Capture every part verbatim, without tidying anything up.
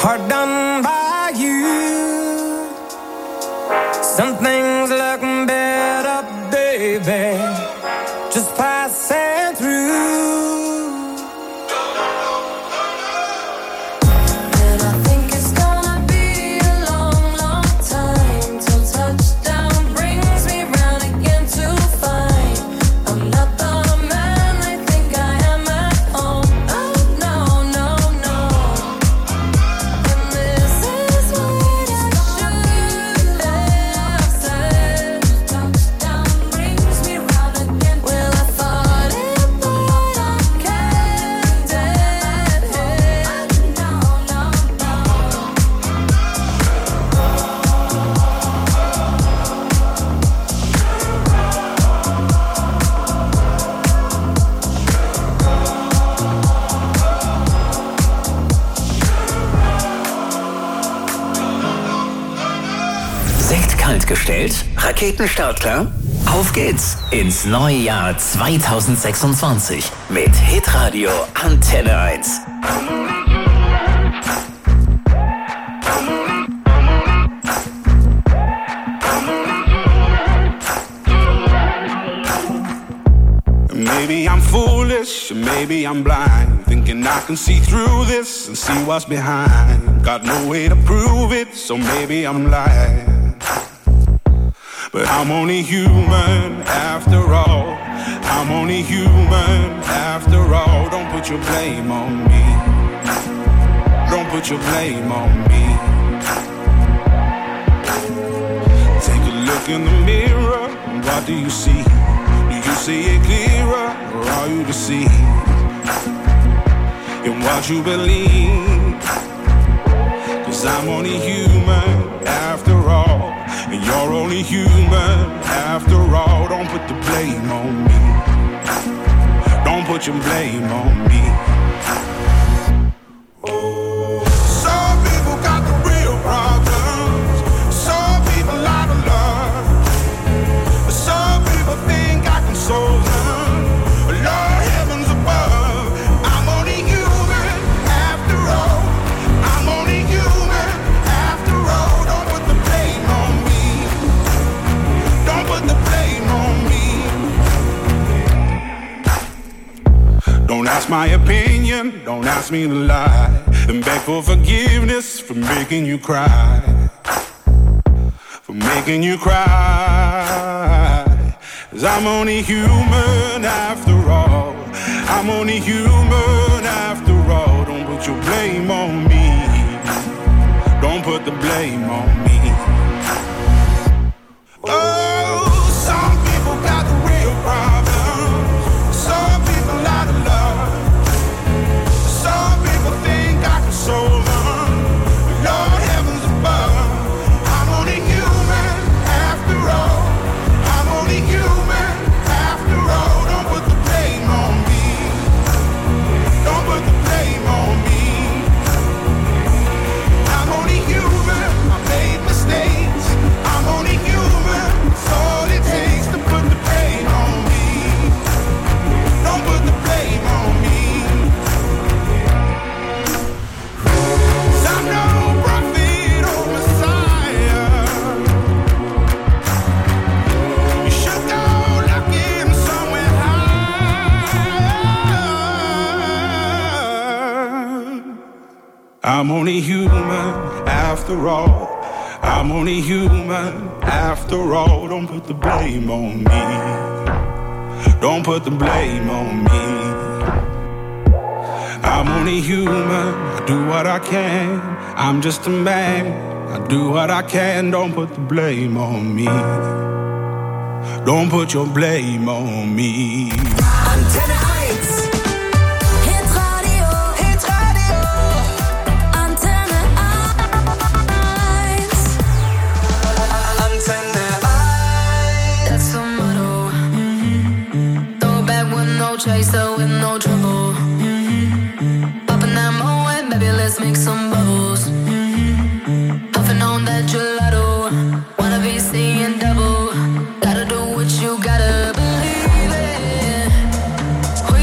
hard done by you. Some things look better, baby, just passing through. Gestellt? Raketenstartklar? Auf geht's ins neue Jahr zwanzig sechsundzwanzig mit Hitradio Antenne eins. Maybe I'm foolish, maybe I'm blind, thinking I can see through this and see what's behind. Got no way to prove it, so maybe I'm lying. But I'm only human after all. I'm only human after all. Don't put your blame on me. Don't put your blame on me. Take a look in the mirror. What do you see? Do you see it clearer, or are you deceived in what you believe? 'Cause I'm only human after all. And you're only human after all. Don't put the blame on me. Don't put your blame on me. Some people got the real problems. Some people out of love. Some people think I can solve them. Lord, heavens above, I'm only human after all. I'm only human after all. Don't put the blame on me. Don't put the blame on me. Don't ask my opinion, don't ask me to lie, and beg for forgiveness for making you cry, for making you cry. 'Cause I'm only human after all. I'm only human after all. Don't put your blame on me. Don't put the blame on me. Oh, some people got the real problems. Some people out of love. Some people think I can solve them. Lord, heavens above, I'm only human after all. I'm only human after all. Don't put the blame on me. Don't put the blame on me. I'm only human. I made mistakes. I'm only human. It's all it takes to put the blame on me. Don't put the blame on me. 'Cause I'm no prophet or Messiah. You should go looking somewhere high. I'm only human after all. I'm only human after all. Don't put the blame on me. Don't put the blame on me. I'm only human. I do what I can. I'm just a man. I do what I can. Don't put the blame on me. Don't put your blame on me. Antenne eins. Hitradio, Hitradio. Antenne eins. Antenne eins. That's the motto. Throw back with no chaser, with no trouble. Popping that Moet, baby, let's make some bubbles. Puffing on that gelato. Wanna be seeing double. Gotta do what you gotta believe in.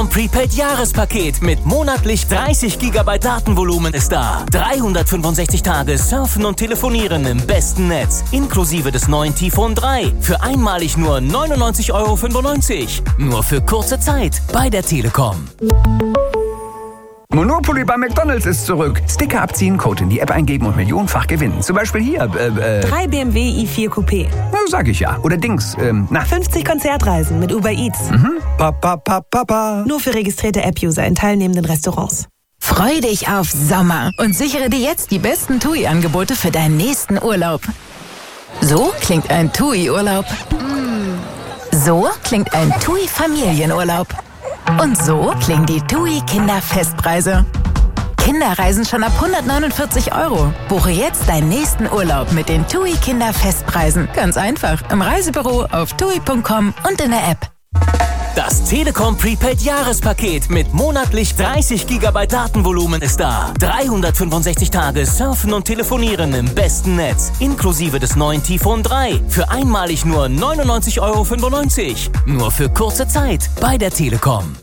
Telekom Prepaid Jahrespaket mit monatlich dreißig Gigabyte Datenvolumen ist da. dreihundertfünfundsechzig Tage surfen und telefonieren im besten Netz. Inklusive des neuen T-Phone drei. Für einmalig nur neunundneunzig Euro fünfundneunzig. Nur für kurze Zeit bei der Telekom. Monopoly bei McDonald's ist zurück. Sticker abziehen, Code in die App eingeben und millionenfach gewinnen. Zum Beispiel hier, äh, äh... Drei B M W i vier Coupé. Na, sag ich ja. Oder Dings, ähm, na... fünfzig Konzertreisen mit Uber Eats. Mhm. Pa, pa, pa, pa, pa. Nur für registrierte App-User in teilnehmenden Restaurants. Freu dich auf Sommer und sichere dir jetzt die besten T U I-Angebote für deinen nächsten Urlaub. So klingt ein T U I-Urlaub. So klingt ein T U I-Familienurlaub. Und so klingen die T U I-Kinderfestpreise. Kinderreisen schon ab hundertneunundvierzig Euro. Buche jetzt deinen nächsten Urlaub mit den T U I-Kinderfestpreisen. Ganz einfach im Reisebüro, auf tui punkt com und in der App. Das Telekom Prepaid Jahrespaket mit monatlich dreißig Gigabyte Datenvolumen ist da. dreihundertfünfundsechzig Tage surfen und telefonieren im besten Netz. Inklusive des neuen T-Phone drei. Für einmalig nur neunundneunzig Euro fünfundneunzig. Nur für kurze Zeit bei der Telekom.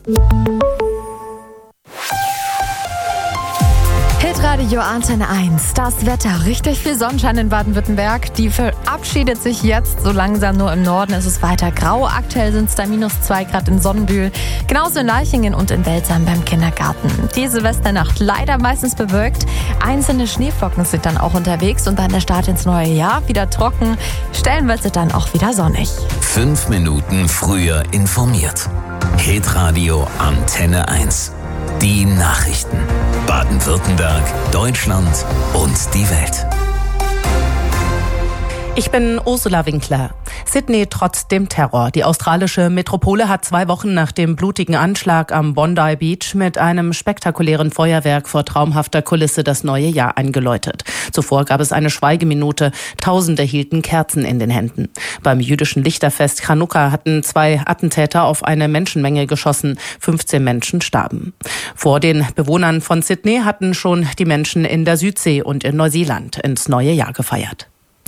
Hitradio Antenne eins. Das Wetter. Richtig viel Sonnenschein in Baden-Württemberg. Die verabschiedet sich jetzt so langsam, nur im Norden ist es weiter grau. Aktuell sind es da minus zwei Grad in Sonnenbühl. Genauso in Leichingen und in Welzheim beim Kindergarten. Die Silvesternacht leider meistens bewölkt. Einzelne Schneeflocken sind dann auch unterwegs und dann der Start ins neue Jahr. Wieder trocken. Stellenweise dann auch wieder sonnig. Fünf Minuten früher informiert. Hitradio Antenne eins. Die Nachrichten. Baden-Württemberg, Deutschland und die Welt. Ich bin Ursula Winkler. Sydney trotz dem Terror. Die australische Metropole hat zwei Wochen nach dem blutigen Anschlag am Bondi Beach mit einem spektakulären Feuerwerk vor traumhafter Kulisse das neue Jahr eingeläutet. Zuvor gab es eine Schweigeminute. Tausende hielten Kerzen in den Händen. Beim jüdischen Lichterfest Chanukka hatten zwei Attentäter auf eine Menschenmenge geschossen. fünfzehn Menschen starben. Vor den Bewohnern von Sydney hatten schon die Menschen in der Südsee und in Neuseeland ins neue Jahr gefeiert.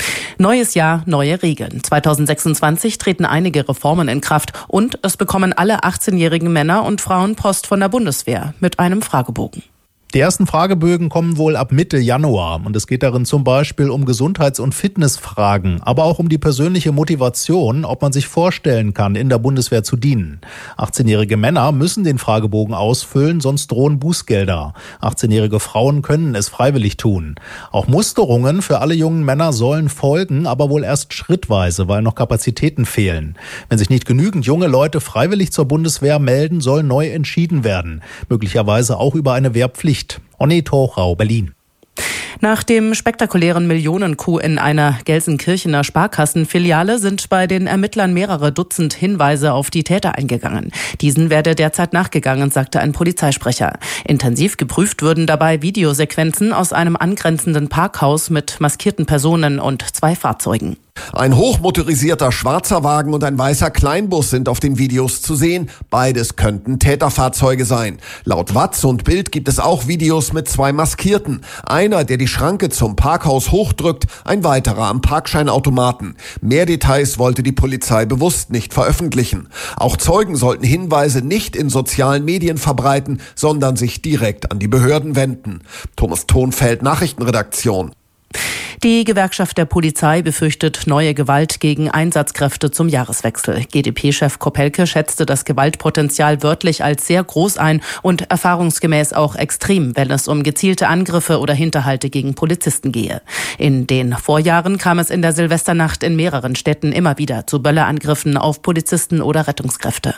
Neues Jahr, neue Regeln. zweitausendsechsundzwanzig treten einige Reformen in Kraft und es bekommen alle achtzehnjährigen Männer und Frauen Post von der Bundeswehr mit einem Fragebogen. Die ersten Fragebögen kommen wohl ab Mitte Januar und es geht darin zum Beispiel um Gesundheits- und Fitnessfragen, aber auch um die persönliche Motivation, ob man sich vorstellen kann, in der Bundeswehr zu dienen. achtzehnjährige Männer müssen den Fragebogen ausfüllen, sonst drohen Bußgelder. achtzehnjährige Frauen können es freiwillig tun. Auch Musterungen für alle jungen Männer sollen folgen, aber wohl erst schrittweise, weil noch Kapazitäten fehlen. Wenn sich nicht genügend junge Leute freiwillig zur Bundeswehr melden, soll neu entschieden werden, möglicherweise auch über eine Wehrpflicht. Ornette Hochrau, Berlin. Nach dem spektakulären Millionen-Coup in einer Gelsenkirchener Sparkassenfiliale sind bei den Ermittlern mehrere Dutzend Hinweise auf die Täter eingegangen. Diesen werde derzeit nachgegangen, sagte ein Polizeisprecher. Intensiv geprüft würden dabei Videosequenzen aus einem angrenzenden Parkhaus mit maskierten Personen und zwei Fahrzeugen. Ein hochmotorisierter schwarzer Wagen und ein weißer Kleinbus sind auf den Videos zu sehen. Beides könnten Täterfahrzeuge sein. Laut Watz und Bild gibt es auch Videos mit zwei Maskierten. Einer, der die Schranke zum Parkhaus hochdrückt, ein weiterer am Parkscheinautomaten. Mehr Details wollte die Polizei bewusst nicht veröffentlichen. Auch Zeugen sollten Hinweise nicht in sozialen Medien verbreiten, sondern sich direkt an die Behörden wenden. Thomas Thonfeld, Nachrichtenredaktion. Die Gewerkschaft der Polizei befürchtet neue Gewalt gegen Einsatzkräfte zum Jahreswechsel. G d P-Chef Kopelke schätzte das Gewaltpotenzial wörtlich als sehr groß ein und erfahrungsgemäß auch extrem, wenn es um gezielte Angriffe oder Hinterhalte gegen Polizisten gehe. In den Vorjahren kam es in der Silvesternacht in mehreren Städten immer wieder zu Böllerangriffen auf Polizisten oder Rettungskräfte.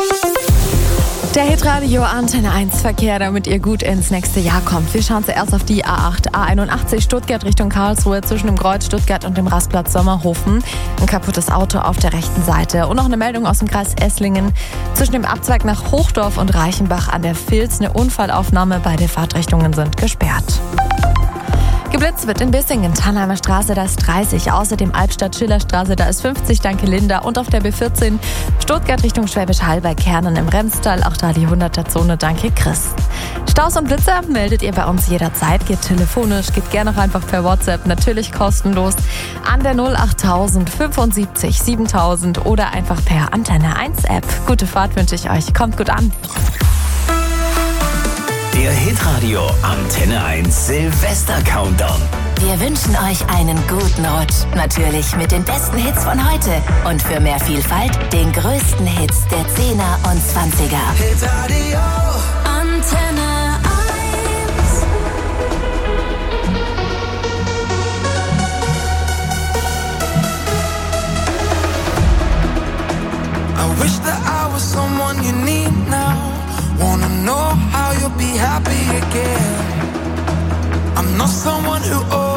Der Hitradio Antenne eins Verkehr, damit ihr gut ins nächste Jahr kommt. Wir schauen zuerst auf die A acht, A einundachtzig Stuttgart Richtung Karlsruhe zwischen dem Kreuz Stuttgart und dem Rastplatz Sommerhofen. Ein kaputtes Auto auf der rechten Seite. Und noch eine Meldung aus dem Kreis Esslingen. Zwischen dem Abzweig nach Hochdorf und Reichenbach an der Vils eine Unfallaufnahme. Beide Fahrtrichtungen sind gesperrt. Geblitzt wird in Bissingen, Tannheimer Straße, da ist dreißig. Außerdem Albstadt-Schillerstraße, da ist fünfzig, danke Linda. Und auf der B vierzehn Stuttgart Richtung Schwäbisch Hall bei Kernen im Remstal, auch da die hunderter-Zone, danke Chris. Staus und Blitzer meldet ihr bei uns jederzeit. Geht telefonisch, geht gerne auch einfach per WhatsApp, natürlich kostenlos an der null achttausend fünfundsiebzig siebentausend oder einfach per Antenne eins App. Gute Fahrt wünsche ich euch, kommt gut an. Der Hitradio Antenne eins Silvester-Countdown. Wir wünschen euch einen guten Rutsch. Natürlich mit den besten Hits von heute. Und für mehr Vielfalt den größten Hits der Zehner und Zwanziger. Hitradio Antenne eins. I wish that I was someone you need now. Wanna know how you'll be happy again. I'm not someone who